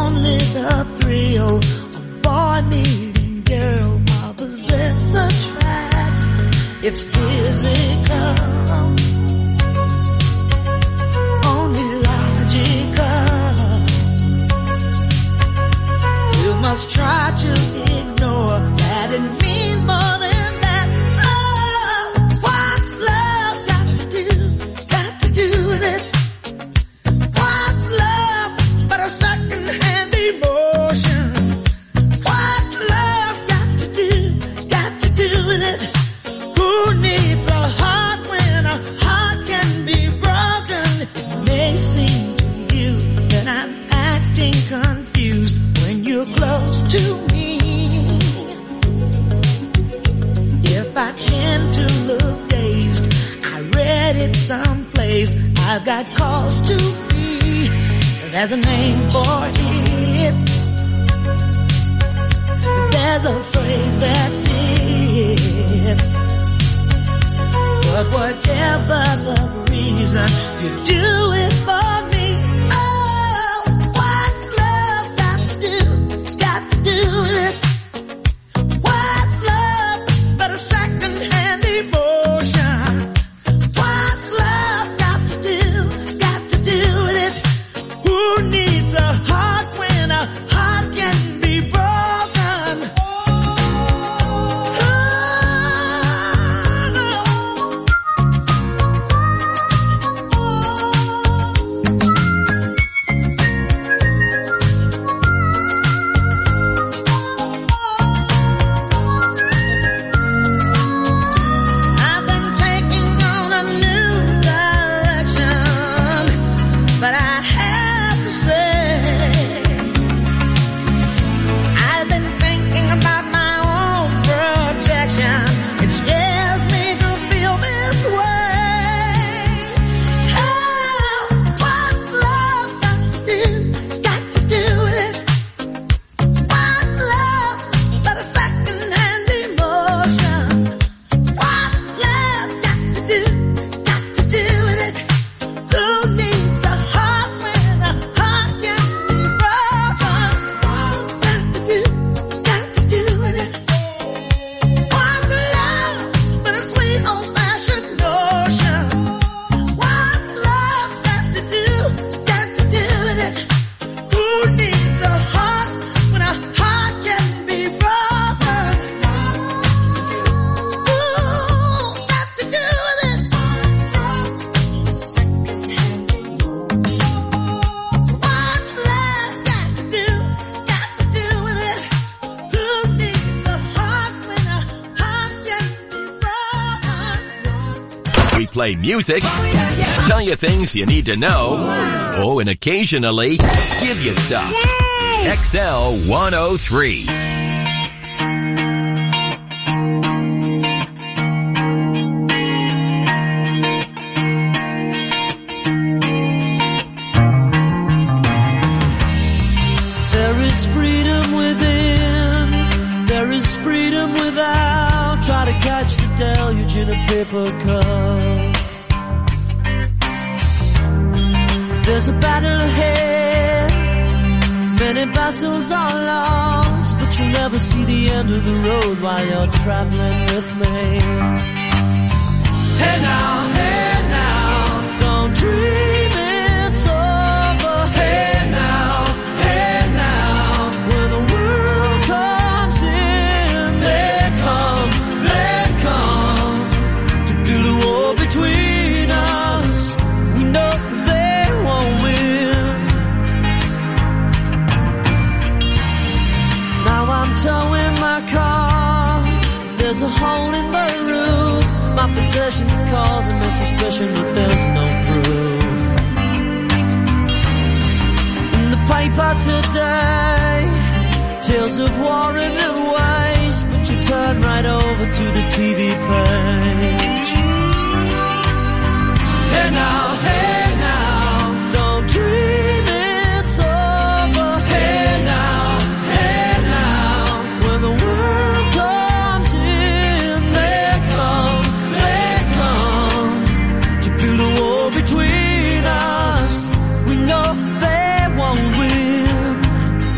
only the thrill of boy meeting girl opposites attract. It's physical, only logical. You must try to ignore that it means more than that. Oh, what's love got to do with it? What's love but a second-hand emotion? What's love got to do with it? Who needs a heart when a heart can be broken? It may seem to you that I'm acting confused when you're close to me. If I tend to look dazed, I read it someplace, I've got cause to be. There's a name for it. There's a phrase that fits. But whatever the reason, you do it for me. Oh, what's love got to do with it? What's love but a second-hand emotion? What's love got to do with it? Who needs a heart when a heart can be broken? I've been taking on a new direction, but I have to say, I've been thinking about my own protection. It scares me to feel this way. Oh, what's love got to do with it? What's love but a second-hand emotion? What's love got to do with it? Who needs a heart when a heart can be broken? What's got to do with it? What's love but a sweet old-fashioned notion? What's love got to do with it? Who needs a heart when a heart can be broken? Ooh, got to do with it. What's love got to do with it? Who needs a heart when a heart can be broken? We play music, tell you things you need to know, oh, and occasionally give you stuff. XL 103. There is freedom within, there is freedom without. Try to catch the deluge in a paper cup. There's a battle ahead, many battles are lost, but you'll never see the end of the road while you're traveling with me. Hey now, don't dream it's over. Hey now, when the world comes in, they come to build a wall between us. We know they won't win. Now I'm towing my car, there's a hole in the roof. My possessions are causing me suspicion that there's no proof. In the paper today, tales of war and of waste, but you turn right over to the TV page. Hey now, don't dream it's over. Hey now, when the world comes in, they come to build a wall between us. We know they won't win.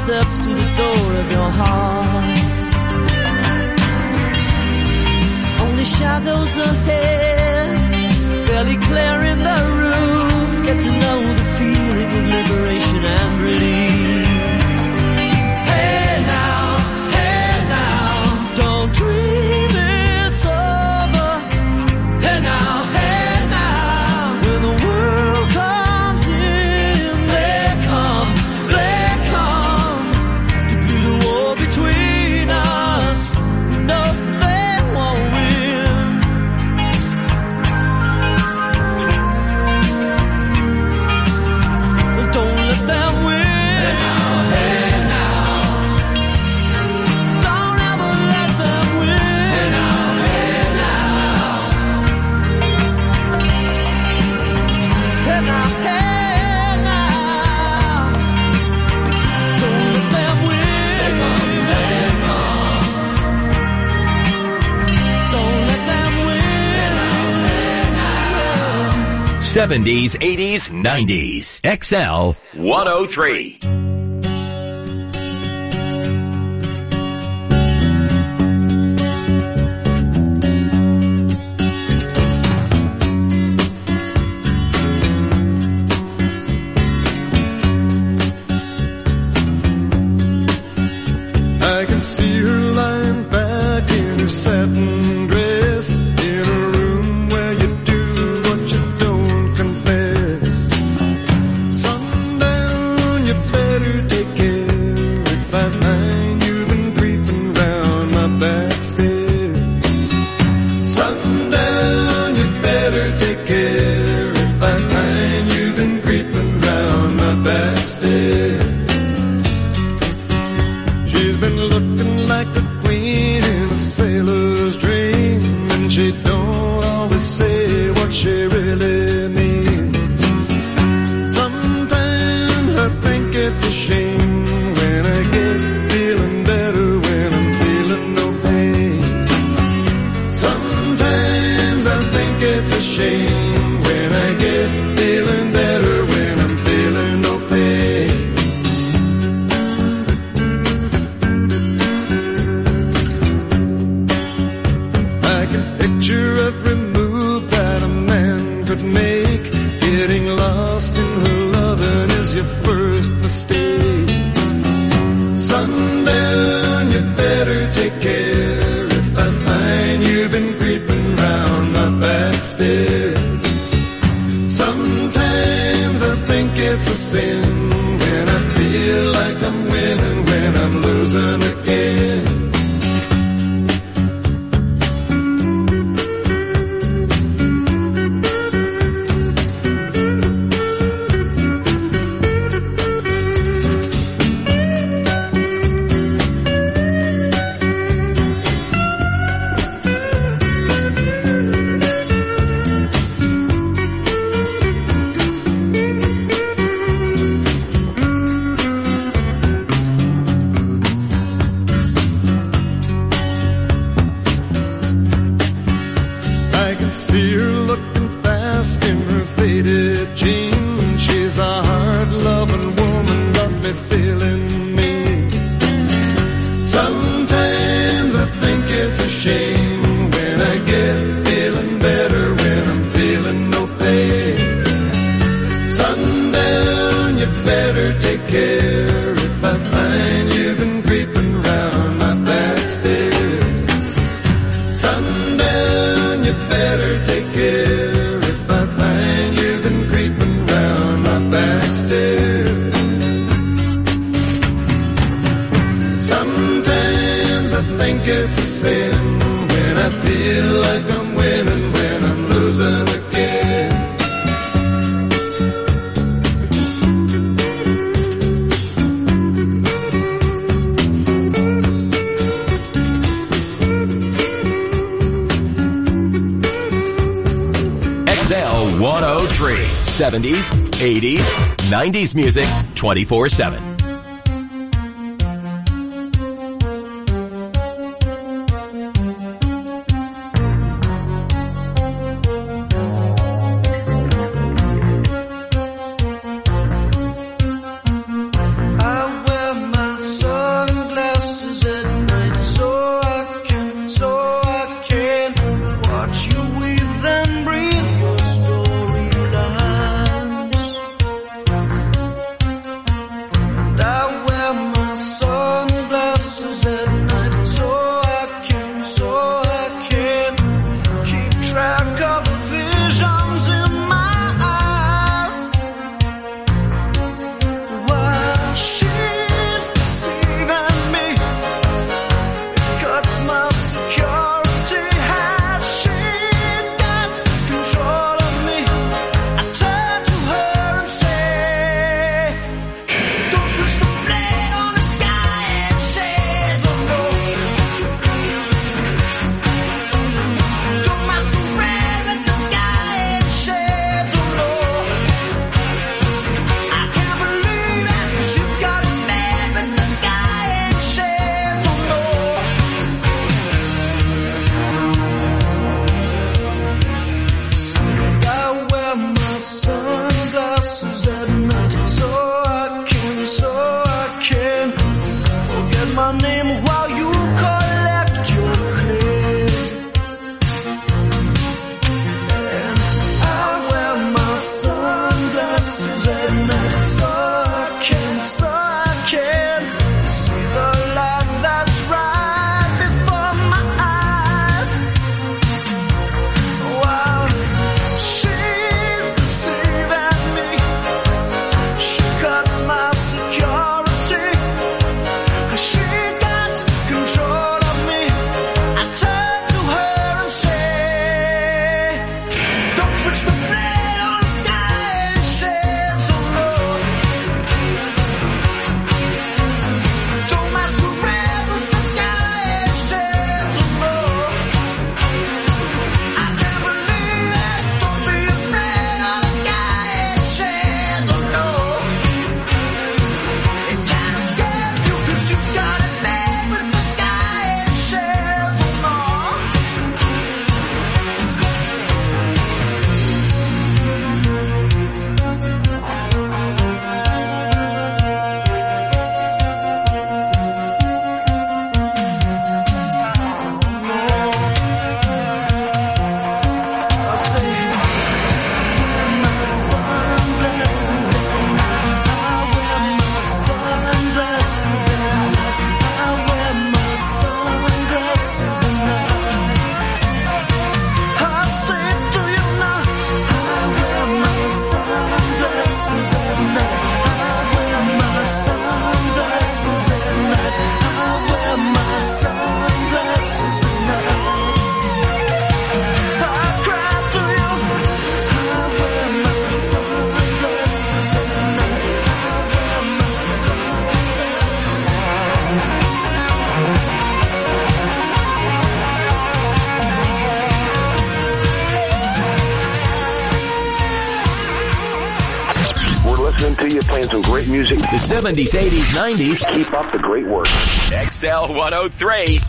steps to the door of your heart. Only shadows ahead, barely clearing the roof. Get to know the feeling of liberation and release. Hey now, don't dream it's over. Hey now, when the world comes in, they come to build a wall between us. No, they won't win. Don't let them win. Hey now. Don't ever let them win. Hey now. Hey now. Don't let them win. They come. Don't let them win. 70s, 80s, 90s. XL 103. I can see her lying back in her satin dress in a room where you do what you don't confess. Sundown, you better take care if I find you've been creeping round my back stairs. Sundown, you better take care if I find you've been creeping round my back stairs. She's been looking like a queen in a sailor's dream, and she don't always say what she really means. Sometimes I think it's a shame when I get feeling better when I'm feeling no pain. Sometimes I think it's a shame when I get feeling better when I'm feeling no pain. I can picture every move that a man could make. Getting lost in her loving is your first mistake. Sundown, you better take care if I find you've been creeping round my back stairs. Sometimes I think it's a sin when I feel like I'm winning when I'm losing again. I can see her looking fast in her faded jeans. She's a hard-loving woman, got me feeling mean. Sometimes I think it's a shame when I get feeling better when I'm feeling no pain. Sundown, you better take care if I find you've been creeping round my back stairs. Sundown, you better take care if I find you've been creeping round my back stairs. Sometimes I think it's a sin when I feel like I'm winning when I'm losing again. XL 103. 70s, 80s, 90s music 24/7. I wear my music. The 70s, 80s, 90s. Keep up the great work. XL 103.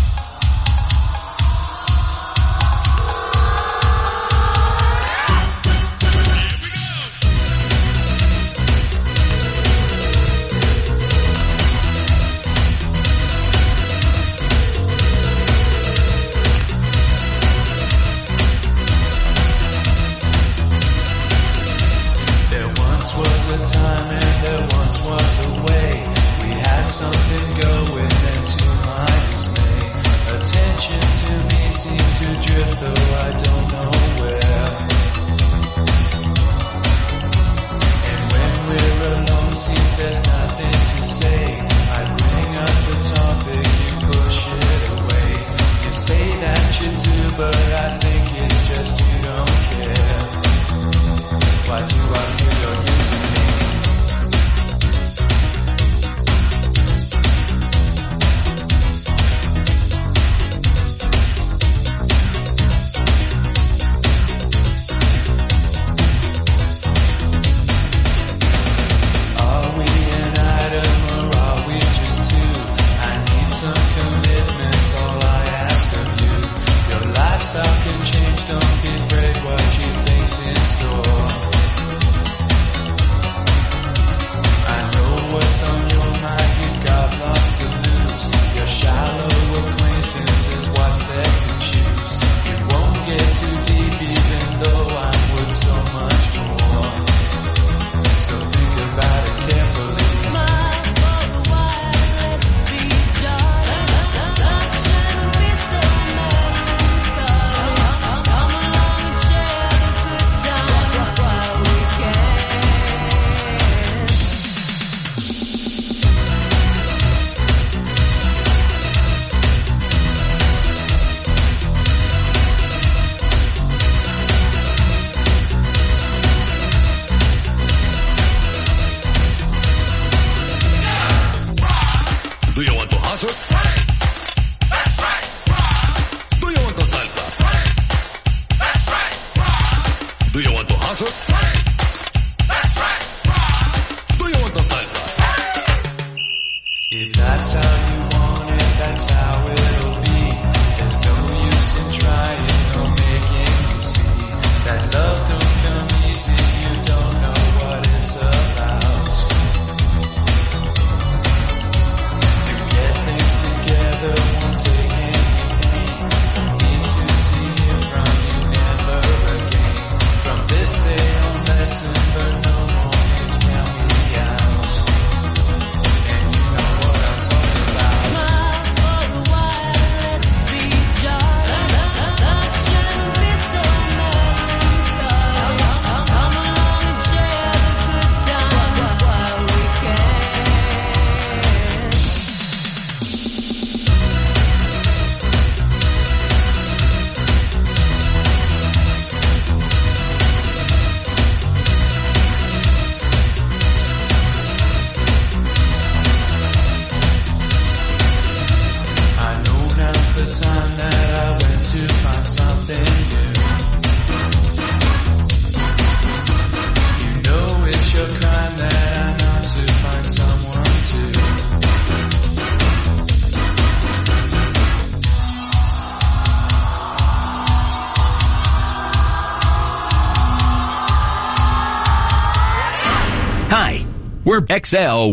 We're XL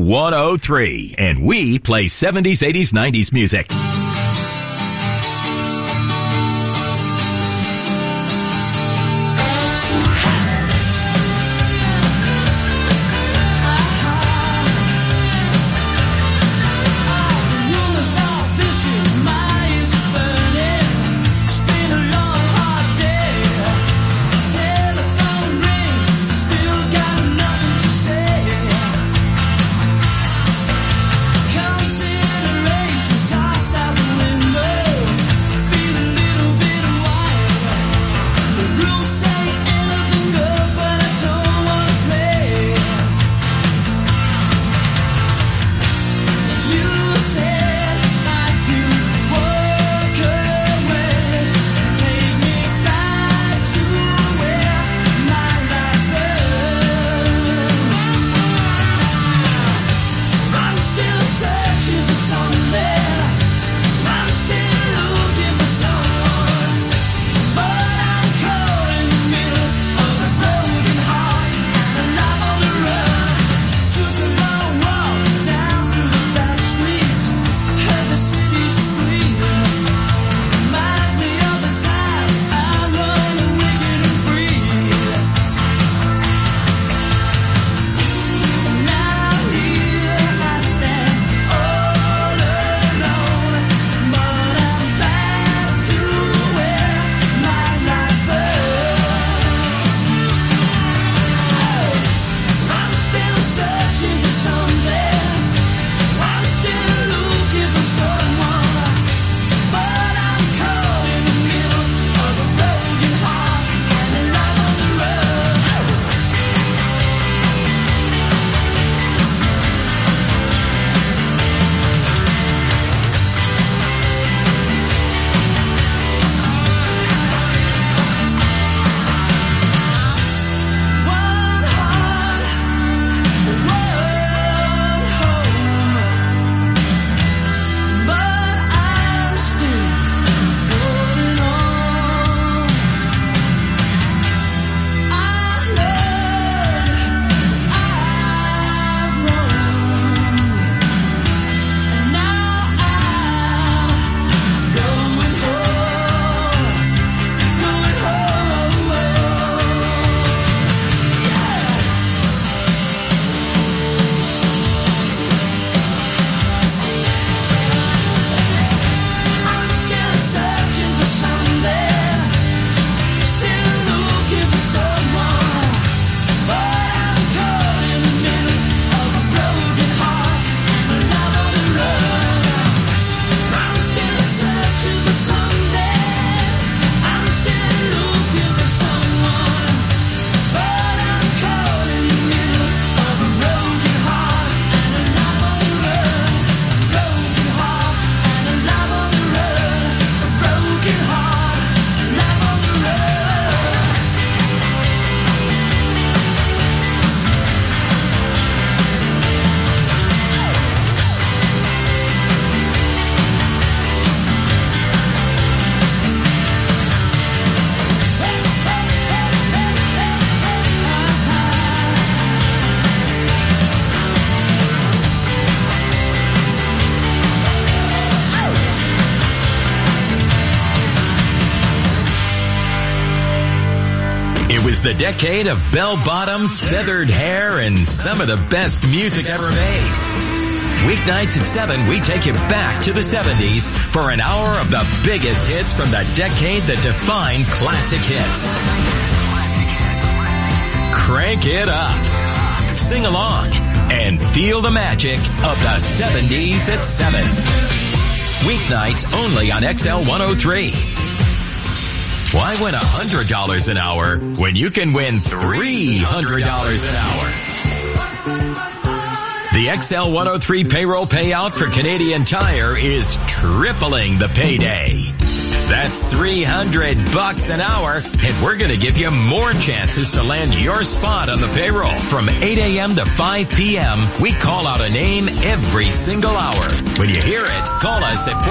103, and we play 70s, 80s, 90s music. Considerations tossed the decade of bell-bottoms, feathered hair, and some of the best music ever made. Weeknights at 7, we take you back to the 70s for an hour of the biggest hits from the decade that defined classic hits. Crank it up, sing along, and feel the magic of the 70s at 7. Weeknights only on XL 103. Why win $100 an hour when you can win $300 an hour? The XL 103 payroll payout for Canadian Tire is tripling the payday. That's $300 an hour, and we're going to give you more chances to land your spot on the payroll. From 8 a.m. to 5 p.m., we call out a name every single hour. When you hear it, call us at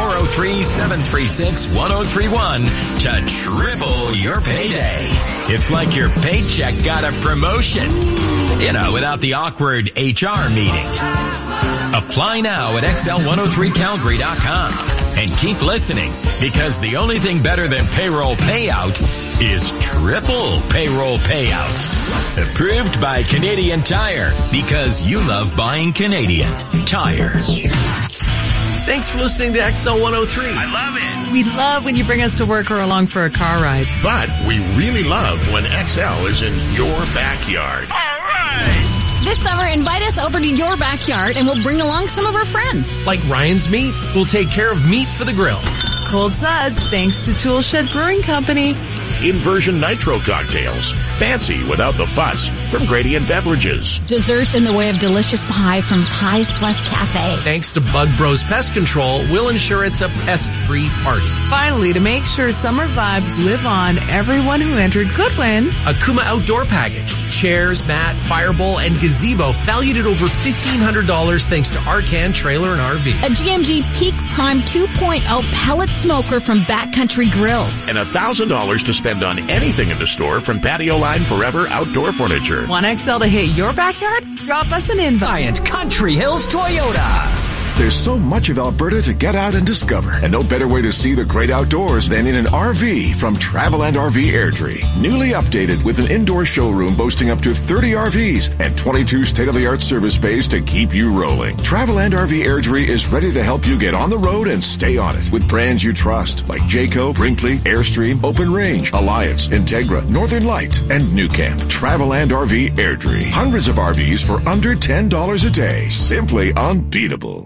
403-736-1031 to triple your payday. It's like your paycheck got a promotion. You know, without the awkward HR meeting. Apply now at XL103Calgary.com and keep listening, because the only thing better than payroll payout is triple payroll payout. Approved by Canadian Tire, because you love buying Canadian Tire. Thanks for listening to XL 103. I love it. We love when you bring us to work or along for a car ride. But we really love when XL is in your backyard. All right. This summer, invite us over to your backyard and we'll bring along some of our friends. Like Ryan's Meats. We'll take care of meat for the grill. Cold Suds, thanks to Toolshed Brewing Company. Inversion Nitro cocktails. Fancy without the fuss from Gradient Beverages. Desserts in the way of delicious pie from Pies Plus Cafe. Thanks to Bug Bros Pest Control, we'll ensure it's a pest-free party. Finally, to make sure summer vibes live on, everyone who entered could win a Kuma Outdoor Package. Chairs, mat, firebowl, and gazebo valued at over $1,500 thanks to Arcan Trailer and RV. A GMG Peak Prime 2.0 pellet smoker from Backcountry Grills. And $1,000 to spend on anything in the store from Patio Line Forever Outdoor Furniture. Want XL to hit your backyard? Drop us an invite. Giant Country Hills Toyota. There's so much of Alberta to get out and discover, and no better way to see the great outdoors than in an RV from Travel and RV Airdrie. Newly updated with an indoor showroom boasting up to 30 RVs and 22 state-of-the-art service bays to keep you rolling. Travel and RV Airdrie is ready to help you get on the road and stay on it with brands you trust like Jayco, Brinkley, Airstream, Open Range, Alliance, Integra, Northern Light, and New Camp. Travel and RV Airdrie. Hundreds of RVs for under $10 a day. Simply unbeatable.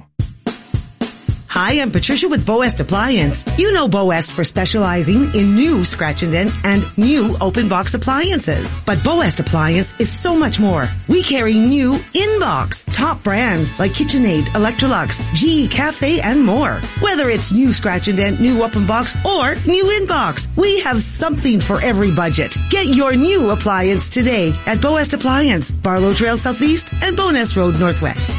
Hi, I'm Patricia with Boest Appliance. You know Boest for specializing in new scratch and dent and new open box appliances. But Boest Appliance is so much more. We carry new in-box, top brands like KitchenAid, Electrolux, GE Cafe, and more. Whether it's new scratch and dent, new open box, or new in-box, we have something for every budget. Get your new appliance today at Boest Appliance, Barlow Trail Southeast and Bowness Road Northwest.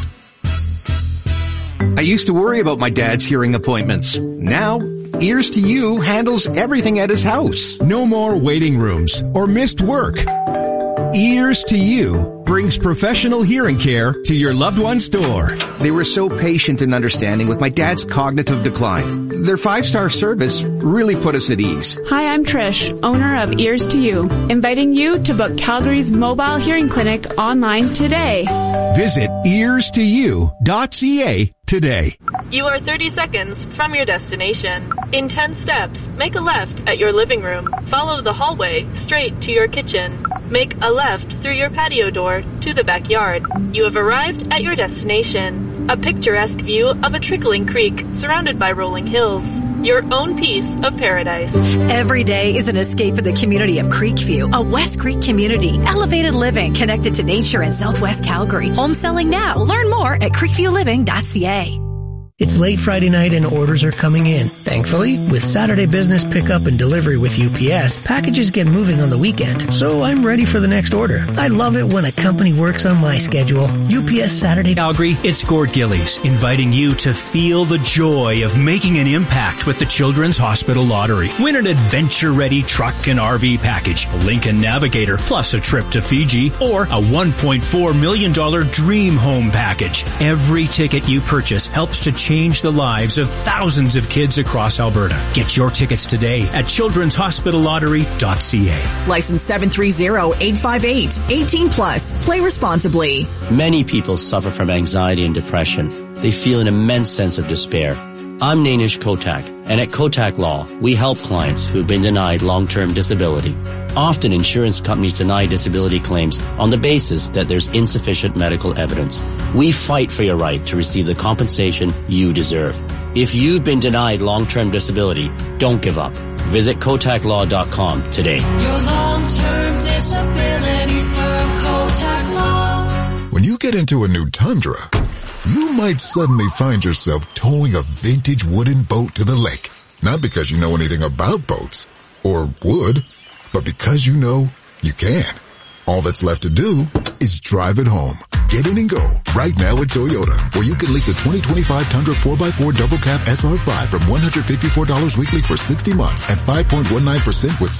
I used to worry about my dad's hearing appointments. Now, Ears to You handles everything at his house. No more waiting rooms or missed work. Ears to You brings professional hearing care to your loved one's door. They were so patient and understanding with my dad's cognitive decline. Their 5-star service really put us at ease. Hi, I'm Trish, owner of Ears to You, inviting you to book Calgary's mobile hearing clinic online today. Visit ears2u.ca today. You are 30 seconds from your destination. In 10 steps, make a left at your living room. Follow the hallway straight to your kitchen. Make a left through your patio door to the backyard. You have arrived at your destination. A picturesque view of a trickling creek surrounded by rolling hills. Your own piece of paradise. Every day is an escape in the community of Creekview, a West Creek community. Elevated living connected to nature in Southwest Calgary. Home selling now. Learn more at creekviewliving.ca. It's late Friday night and orders are coming in. Thankfully, with Saturday business pickup and delivery with UPS, packages get moving on the weekend, so I'm ready for the next order. I love it when a company works on my schedule. UPS Saturday. Calgary, it's Gord Gillies, inviting you to feel the joy of making an impact with the Children's Hospital Lottery. Win an adventure-ready truck and RV package, a Lincoln Navigator, plus a trip to Fiji, or a $1.4 million dream home package. Every ticket you purchase helps to change the lives of thousands of kids across Alberta. Get your tickets today at childrenshospitallottery.ca. License 730-858. 18 plus. Play responsibly. Many people suffer from anxiety and depression. They feel an immense sense of despair. I'm Nainish Kotak, and at Kotak Law, we help clients who've been denied long-term disability. Often insurance companies deny disability claims on the basis that there's insufficient medical evidence. We fight for your right to receive the compensation you deserve. If you've been denied long-term disability, don't give up. Visit KotakLaw.com today. Your long-term disability firm, Kotak Law. When you get into a new Tundra, you might suddenly find yourself towing a vintage wooden boat to the lake. Not because you know anything about boats, or would, but because you know you can. All that's left to do is drive it home. Get in and go right now at Toyota, where you can lease a 2025 Tundra 4x4 double cab SR5 from $154 weekly for 60 months at 5.19% with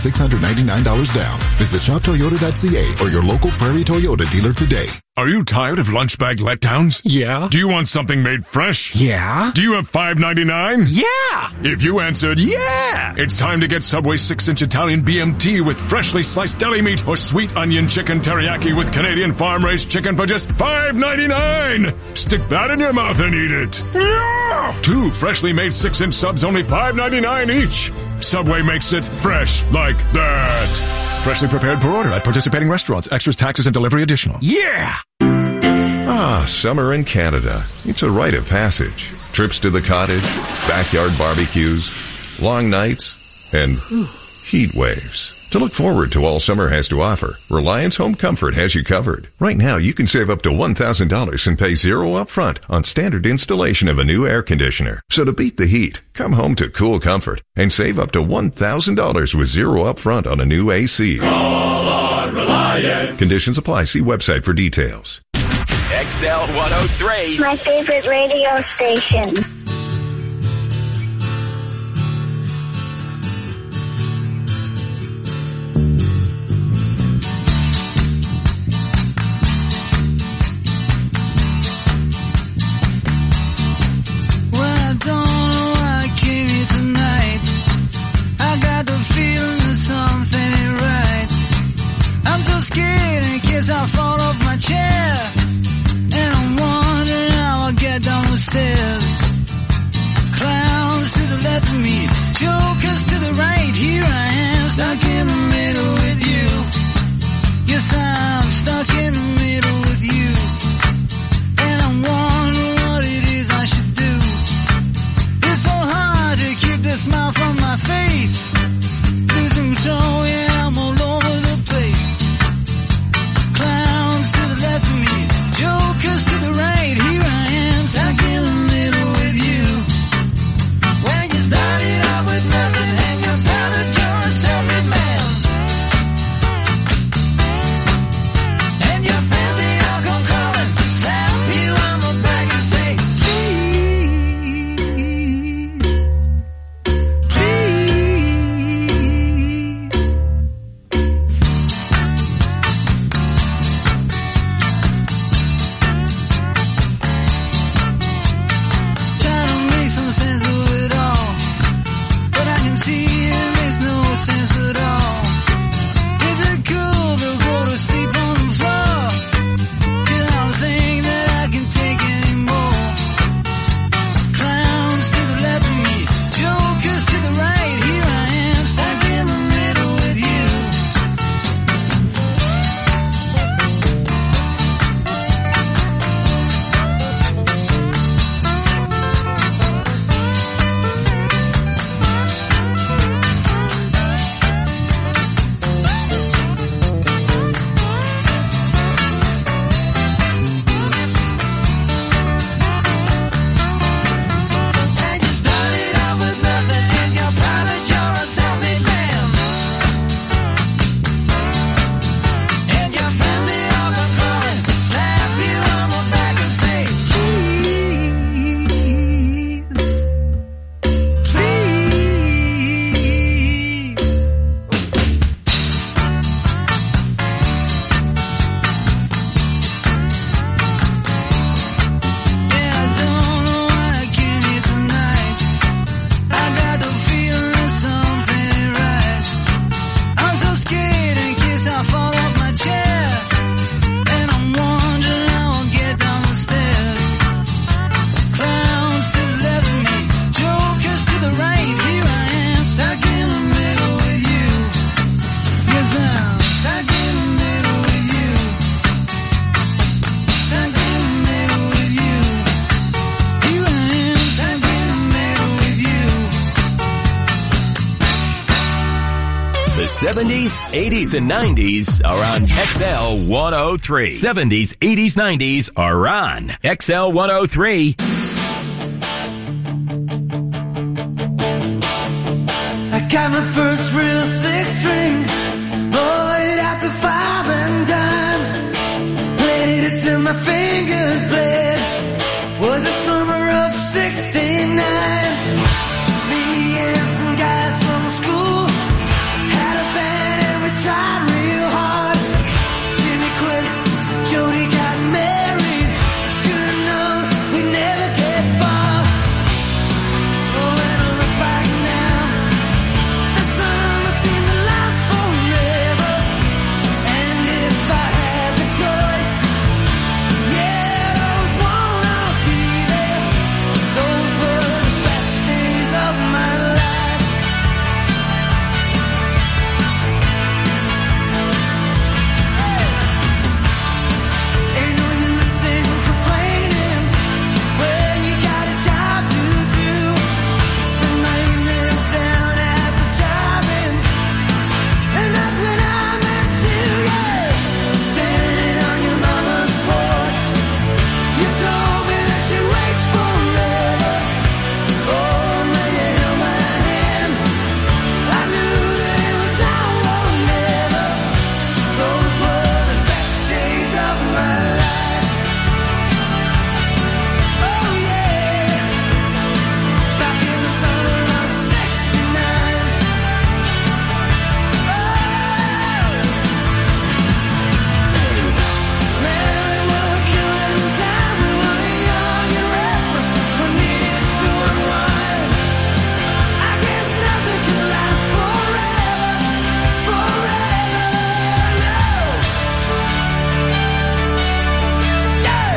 $6,699 down. Visit shoptoyota.ca or your local Prairie Toyota dealer today. Are you tired of lunch bag letdowns? Yeah. Do you want something made fresh? Yeah. Do you have $5.99? Yeah. If you answered yeah, it's time to get Subway 6-inch Italian BMT with freshly sliced deli meat or sweet onion chicken teriyaki with Canadian farm-raised chicken for just $5.99. Stick that in your mouth and eat it. Yeah. 2 freshly made 6-inch subs, only $5.99 each. Subway makes it fresh like that. Freshly prepared per order at participating restaurants. Extras, taxes, and delivery additional. Yeah! Ah, summer in Canada. It's a rite of passage. Trips to the cottage, backyard barbecues, long nights, and heat waves. To look forward to all summer has to offer, Reliance Home Comfort has you covered. Right now, you can save up to $1,000 and pay zero upfront on standard installation of a new air conditioner. So to beat the heat, come home to cool comfort and save up to $1,000 with zero upfront on a new AC. Call on Reliance. Conditions apply. See website for details. XL 103. My favorite radio station. Scared in case I fall off my chair, and I'm wondering how I'll get down the stairs. 70s, 80s, and 90s are on XL 103. 70s, 80s, 90s are on XL 103. I got my first real 6-string, bought it at the 5 and dime, played it till my fingers bled. Was the summer of '69. Me and some guys from school had a band and we tried real hard. Jimmy quit, Jody got married. Should've known we'd never get far. Oh, when I look back now, the summer seemed to last forever. And if I had the choice, yeah, those wanna be there. Those were the best days of my life. Ain't no use in complaining when you got a job to do. Spend my evenings down at the drive-in, and that's when I met you, yeah. Standing on your mama's porch, you told me that you'd wait forever. Oh, when you held my hand, I knew that it was now or never. Those were the best days of my life. Oh yeah, back in the summer of '69. Man, we were killing time. We were young and restless. We needed to unwind. I guess nothing can last forever, forever, no. Yeah.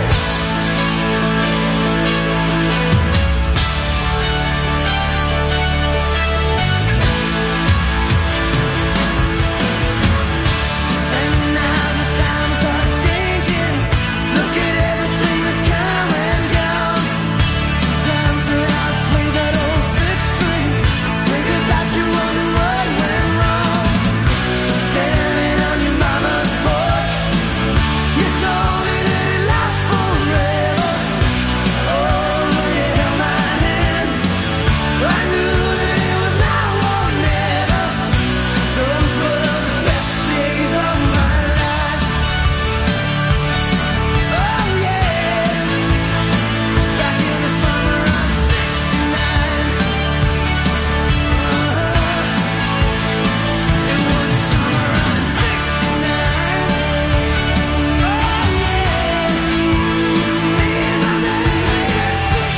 And now the times are changing. Look at everything that's come and gone. Times that I play that old 6-string, think about you, wonder what went wrong. Standing on your mama's porch, you told me that it lasts forever. Oh, when you held my hand, I knew that it was now or never. Those were the best days of my life. Oh yeah, back in the summer of '69. It was the summer of '69. Oh yeah, me and my baby at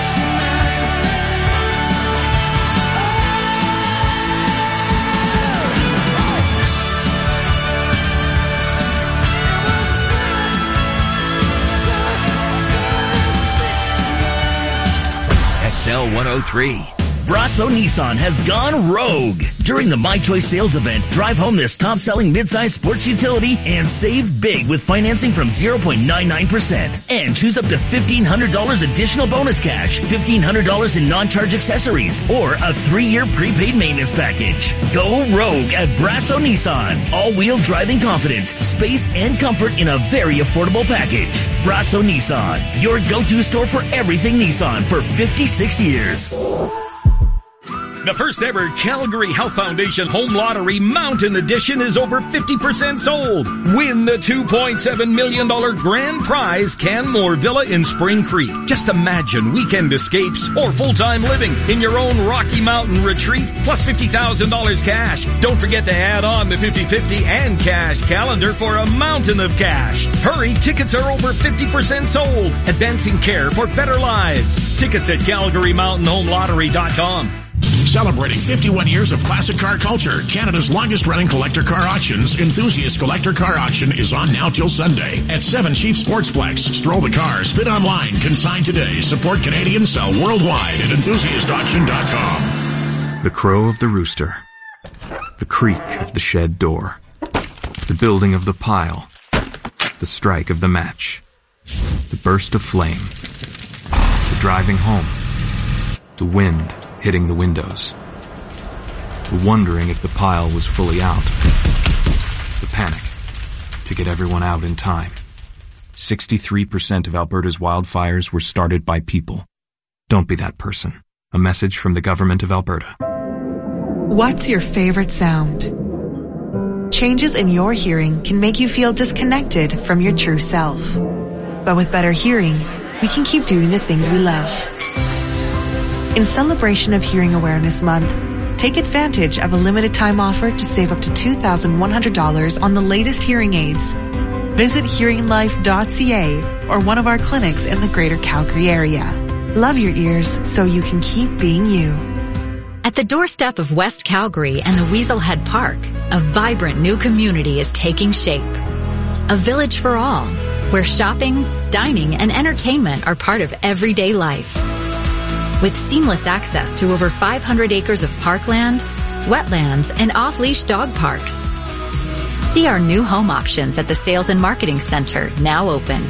XL 103. Brasso Nissan has gone rogue. During the My Choice sales event, drive home this top-selling midsize sports utility and save big with financing from 0.99%. And choose up to $1,500 additional bonus cash, $1,500 in non-charge accessories, or a 3-year prepaid maintenance package. Go rogue at Brasso Nissan. All-wheel driving confidence, space, and comfort in a very affordable package. Brasso Nissan, your go-to store for everything Nissan for 56 years. The first ever Calgary Health Foundation Home Lottery Mountain Edition is over 50% sold. Win the $2.7 million grand prize Canmore Villa in Spring Creek. Just imagine weekend escapes or full-time living in your own Rocky Mountain retreat, plus $50,000 cash. Don't forget to add on the 50/50 and cash calendar for a mountain of cash. Hurry, tickets are over 50% sold. Advancing care for better lives. Tickets at CalgaryMountainHomeLottery.com. Celebrating 51 years of classic car culture, Canada's longest-running collector car auctions, Enthusiast Collector Car Auction is on now till Sunday at 7 Chief Sportsplex. Stroll the cars, bid online, consign today. Support Canadians, sell worldwide at enthusiastauction.com. The crow of the rooster, the creak of the shed door, the building of the pile, the strike of the match, the burst of flame, the driving home, the wind hitting the windows, the wondering if the pile was fully out, the panic, to get everyone out in time. 63% of Alberta's wildfires were started by people. Don't be that person. A message from the Government of Alberta. What's your favorite sound? Changes in your hearing can make you feel disconnected from your true self. But with better hearing, we can keep doing the things we love. In celebration of Hearing Awareness Month, take advantage of a limited time offer to save up to $2,100 on the latest hearing aids. Visit hearinglife.ca or one of our clinics in the Greater Calgary area. Love your ears so you can keep being you. At the doorstep of West Calgary and the Weaselhead Park, a vibrant new community is taking shape. A village for all, where shopping, dining, and entertainment are part of everyday life. With seamless access to over 500 acres of parkland, wetlands, and off-leash dog parks. See our new home options at the Sales and Marketing Center, now open.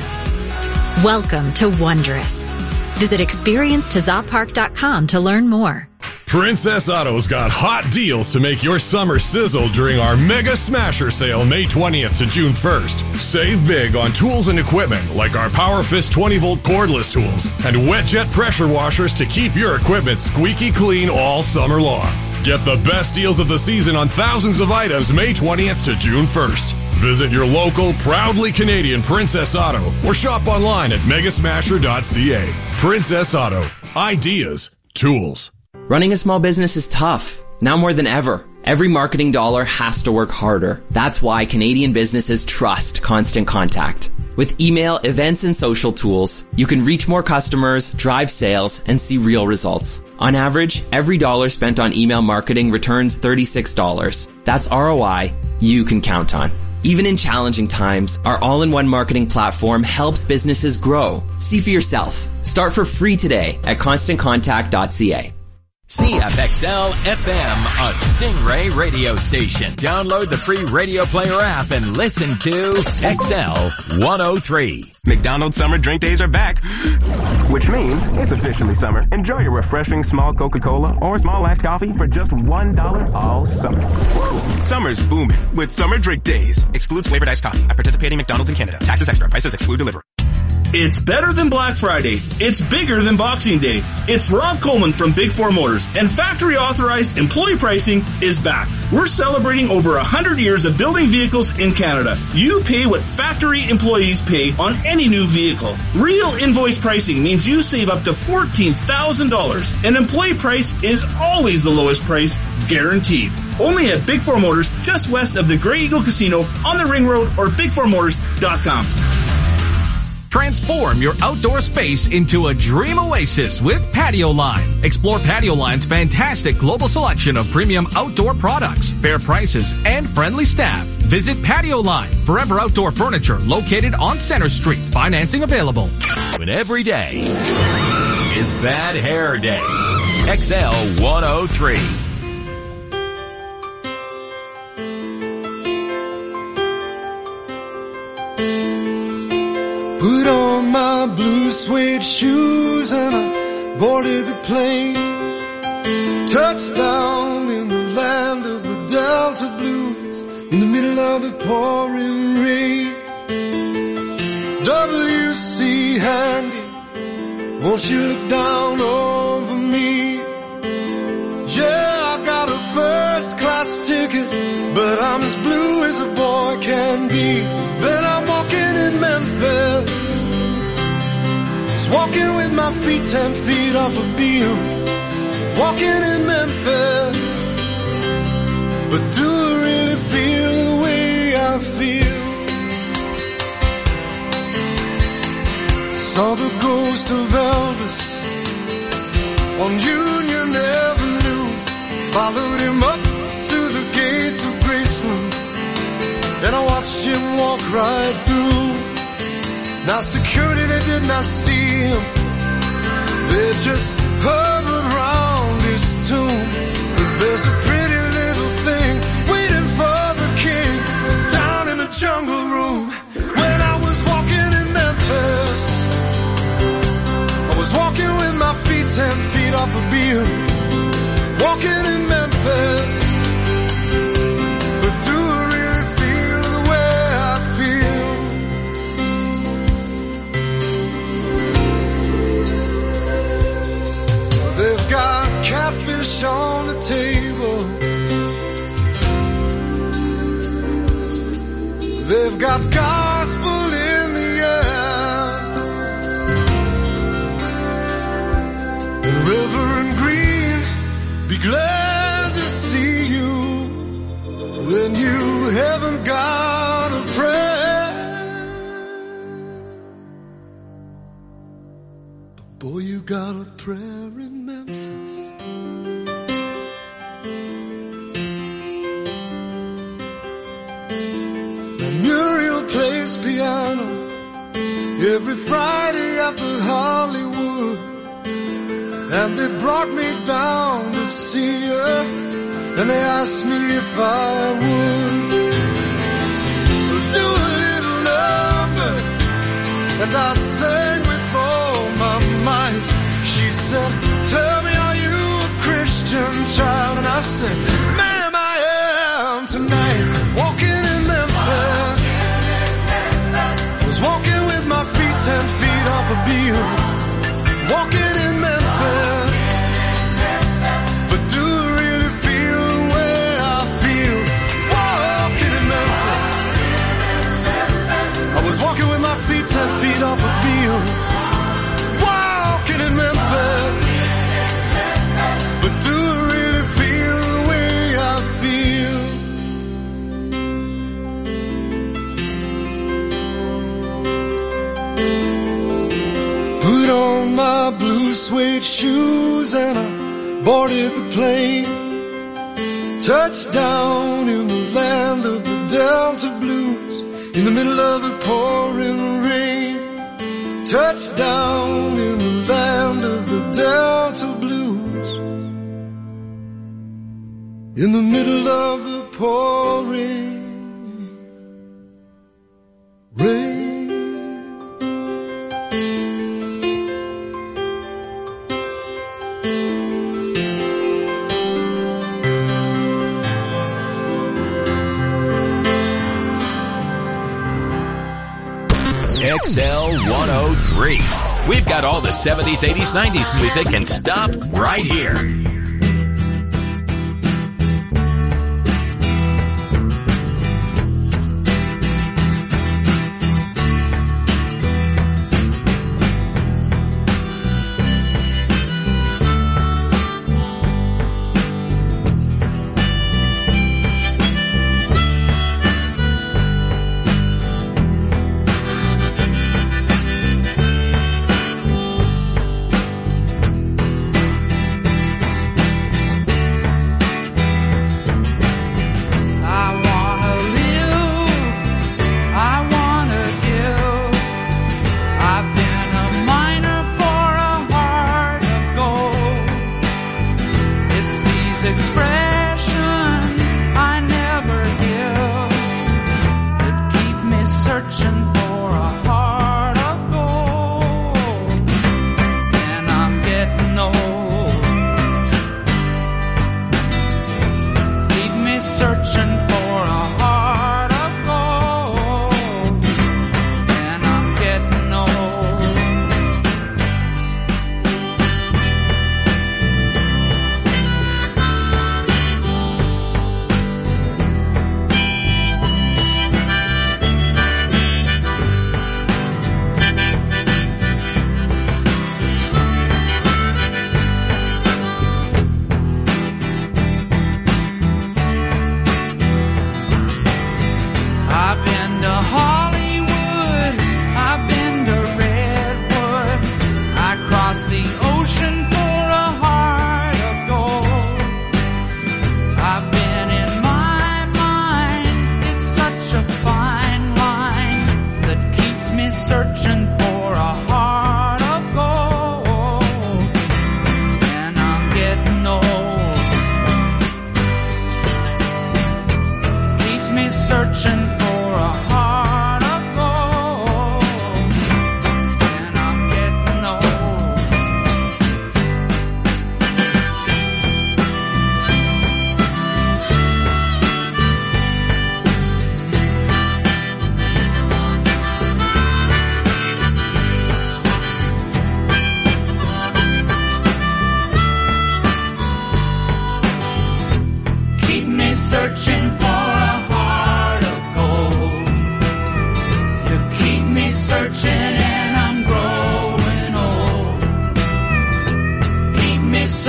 Welcome to Wondrous. Visit experience-to-zoppark.com to learn more. Princess Auto's got hot deals to make your summer sizzle during our Mega Smasher sale May 20th to June 1st. Save big on tools and equipment like our PowerFist 20-volt cordless tools and WetJet pressure washers to keep your equipment squeaky clean all summer long. Get the best deals of the season on thousands of items May 20th to June 1st. Visit your local, proudly Canadian Princess Auto or shop online at megasmasher.ca. Princess Auto. Ideas. Tools. Running a small business is tough, now more than ever. Every marketing dollar has to work harder. That's why Canadian businesses trust Constant Contact. With email, events, and social tools, you can reach more customers, drive sales, and see real results. On average, every dollar spent on email marketing returns $36. That's ROI you can count on. Even in challenging times, our all-in-one marketing platform helps businesses grow. See for yourself. Start for free today at constantcontact.ca. CFXL FM, a Stingray radio station. Download the free Radio Player app and listen to XL 103. McDonald's summer drink days are back, which means it's officially summer. Enjoy your refreshing small Coca-Cola or small iced coffee for just $1 all summer. Woo! Summer's booming with summer drink days. Excludes flavored iced coffee at participating McDonald's in Canada. Taxes extra. Prices exclude delivery. It's better than Black Friday. It's bigger than Boxing Day. It's Rob Coleman from Big Four Motors, and factory authorized employee pricing is back. We're celebrating over 100 years of building vehicles in Canada. You pay what factory employees pay on any new vehicle. Real invoice pricing means you save up to $14,000. An employee price is always the lowest price, guaranteed. Only at Big Four Motors, just west of the Grey Eagle Casino on the Ring Road or bigfourmotors.com. Transform your outdoor space into a dream oasis with Patio Line. Explore Patio Line's fantastic global selection of premium outdoor products, fair prices, and friendly staff. Visit Patio Line, forever outdoor furniture located on Center Street. Financing available. When every day is Bad Hair Day. XL 103. Put on my blue suede shoes and I boarded the plane. Touchdown in the land of the Delta Blues in the middle of the pouring rain. W.C. Handy, won't you look down over me? Yeah, I got a first class ticket, but I'm as blue as a boy can be. Then I'm walking in Memphis, walking with my feet 10 feet off a beam. Walking in Memphis, but do I really feel the way I feel? Saw the ghost of Elvis on Union Avenue. Followed him up to the gates of Graceland, and I watched him walk right through. Now security, they did not see him. They just hovered around his tomb. But there's a pretty little thing waiting for the king down in the jungle room. When I was walking in Memphis, I was walking with my feet 10 feet off a beam. Walking in Memphis, but do I really feel fish on the table. They've got gospel in the air. Reverend Green, be glad to see you when you haven't got a prayer. But boy, you got a prayer in Memphis. Muriel plays piano every Friday at the Hollywood, and they brought me down to see her, and they asked me if I would do a little number, and I sang with all my might. She said, tell me, are you a Christian child? And I said, ma'am, I am tonight, walking in Memphis. Was walking with my feet 10 feet off a beam, walking in Memphis. But do I really feel the way I feel walking in Memphis? I was walking with my feet 10 feet off a beam, walking in Memphis. But do I really feel the way I feel? Put on my blue suede shoes and I boarded the plane. Touchdown in the land of the Delta Blues, in the middle of the pouring rain. Touchdown in the land of the Delta Blues, in the middle of the pouring rain. XL 103. We've got all the 70s, 80s, 90s music and stop right here.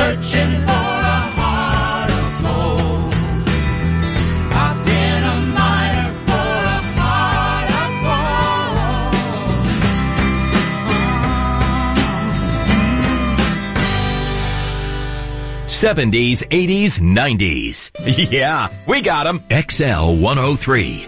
searching for a heart of gold. I've been a miner for a heart of gold. 70s, 80s, 90s. Yeah, we got 'em. XL 103.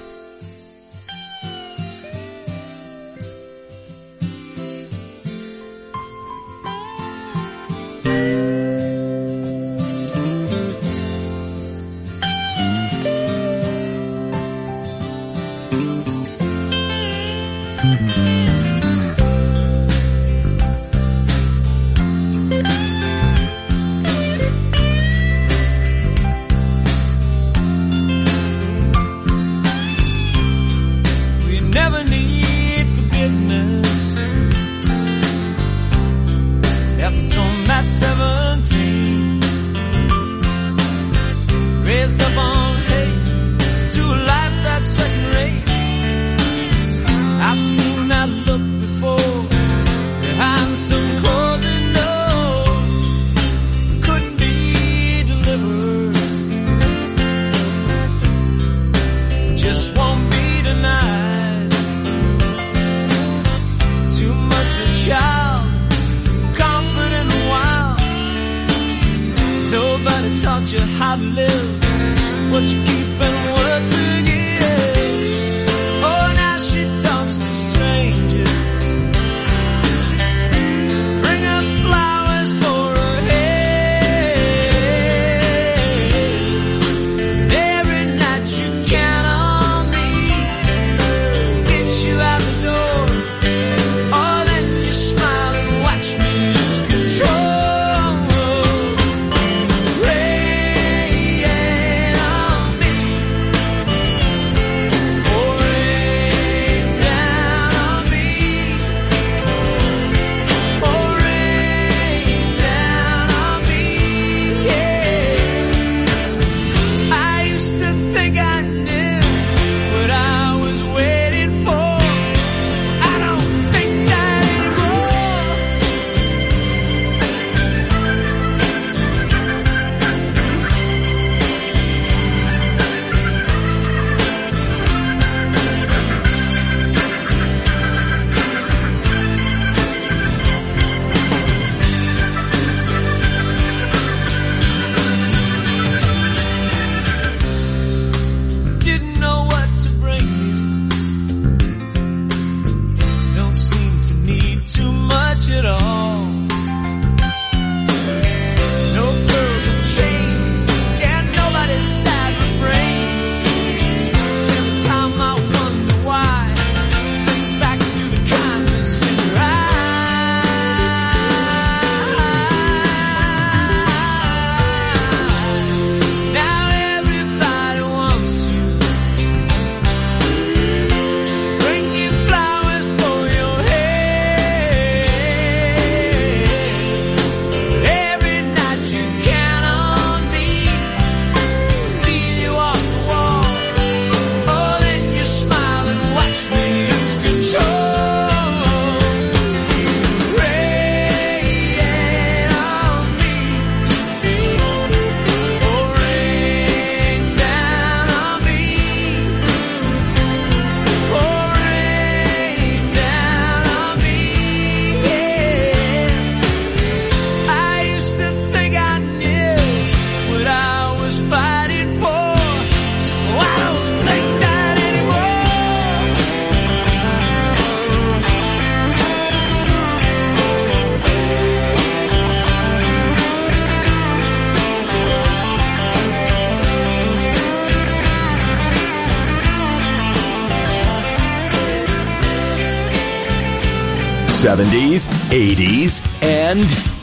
'70s, '80s, and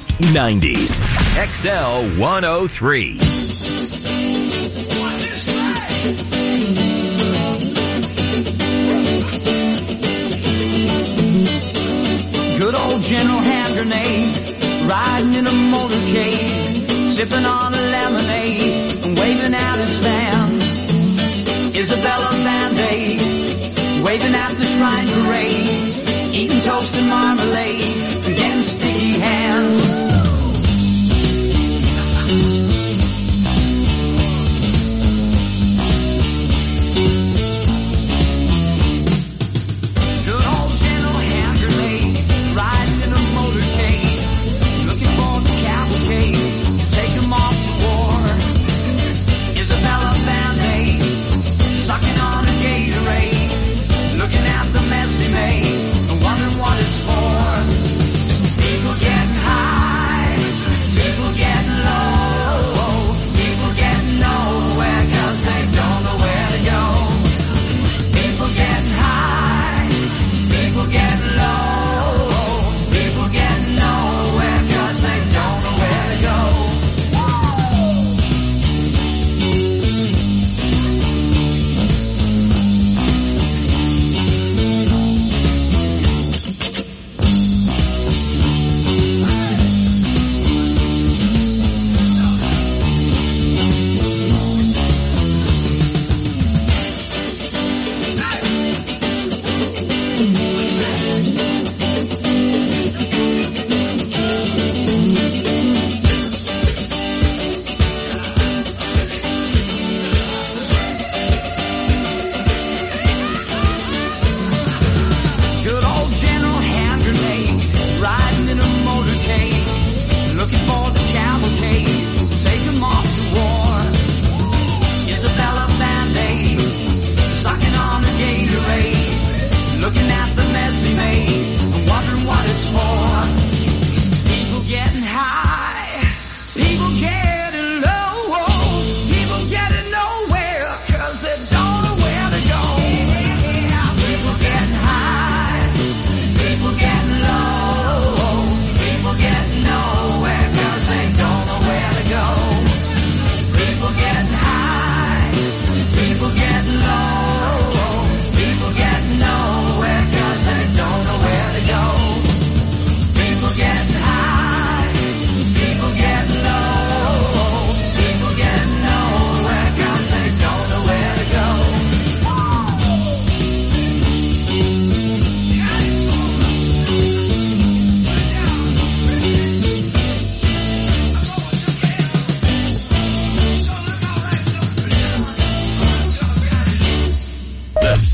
'90s. XL 103. Good old General Hand Grenade, riding in a motorcade, sipping on a lemonade, and waving out his fan. Isabella Band-Aid, waving at the Shrine Parade, eating toast and marmalade, and getting sticky hands.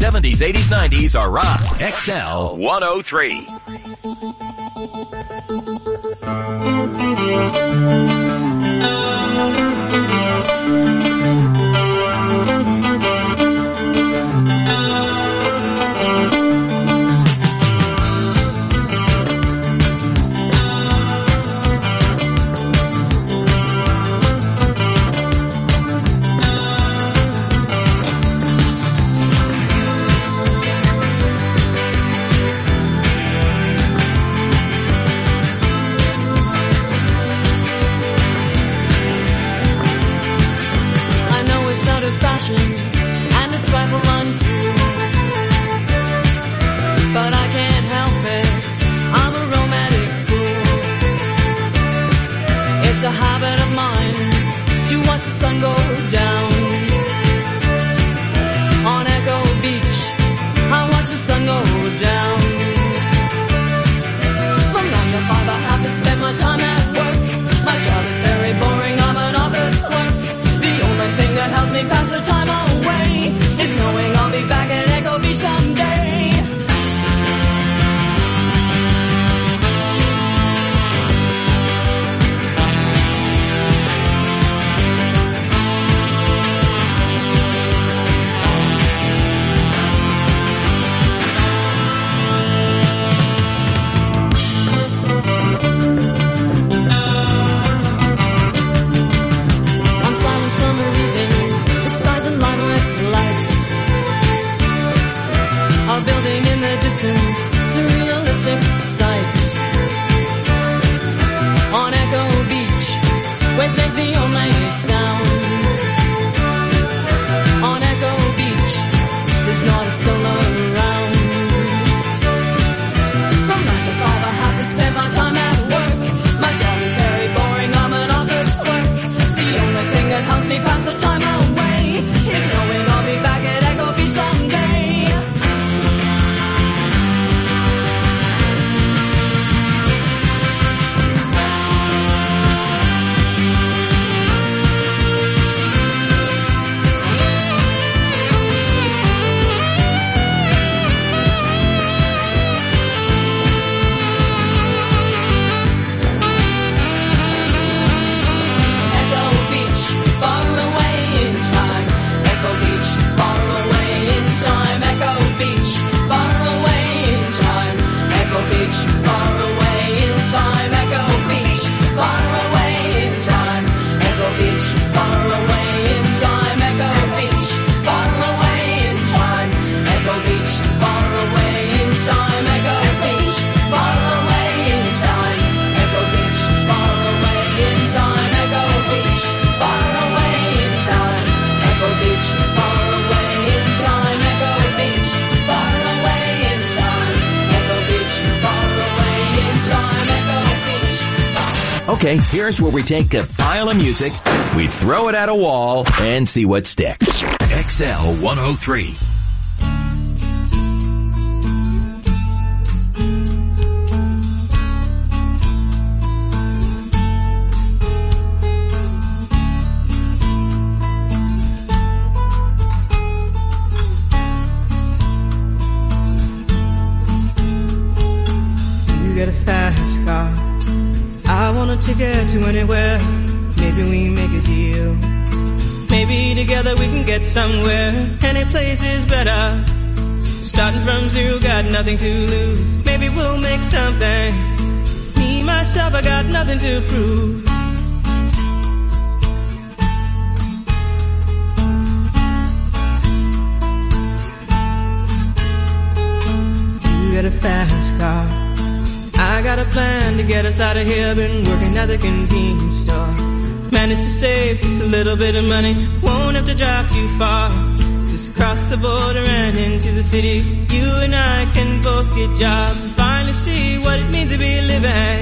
70s, 80s, 90s are rock. XL 103. And a trifle untrue, but I can't help it, I'm a romantic fool. It's a habit of mine to watch the sun go down. On Echo Beach, I watch the sun go down. From 9 to 5 I have to spend my time at work. My job is very boring, I'm an office clerk. The only thing that helps me pass the time away is knowing I'll be back at Echo Beach someday. Building in the distance, it's a realistic sight. On Echo Beach, waves make the only sound. On Echo Beach, there's not a soul around. From 9 to 5 I have to spend my time at work. My job is very boring, I'm an office clerk. The only thing that helps me pass the time away is knowing I'll be back at Echo Beach someday. Okay, here's where we take a pile of music, we throw it at a wall, and see what sticks. XL 103. You got a fast car, I want a ticket to anywhere. Maybe we make a deal. Maybe together we can get somewhere. Any place is better. Starting from zero, got nothing to lose. Maybe we'll make something. Me, myself, I got nothing to prove. You got a fast car, I got a plan to get us out of here. Been working at the convenience store. Managed to save just a little bit of money. Won't have to drive too far. Just cross the border and into the city. You and I can both get jobs and finally see what it means to be living.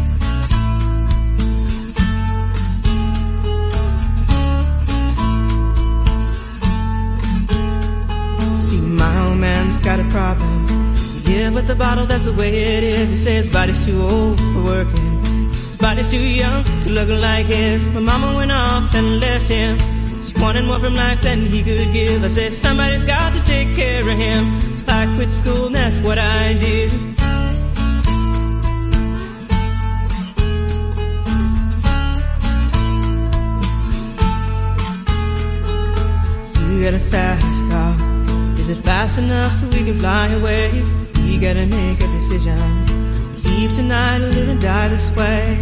See, my old man's got a problem. Yeah, but the bottle, that's the way it is. He says his body's too old for working. His body's too young to look like his. My mama went off and left him. She wanted more from life than he could give. I said, somebody's got to take care of him. So I quit school and that's what I did. You got a fast car. Is it fast enough so we can fly away? We gotta make a decision. Leave tonight or live and die this way.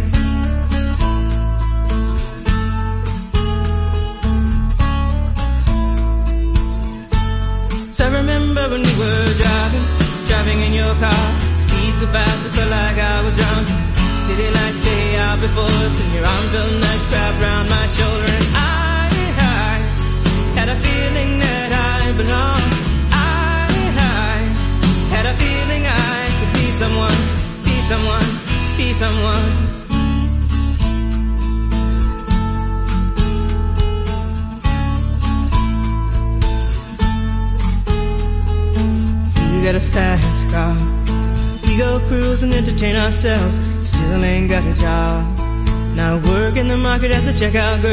So I remember when we were driving in your car. Speed so fast, I felt like I was drunk. City lights stay out before us, and your arm felt nice wrapped around my shoulder. And I had a feeling that I belonged. I had a feeling I could be someone, be someone, be someone. You got a fast car. We go cruise and entertain ourselves. Still ain't got a job. Now work in the market as a checkout girl.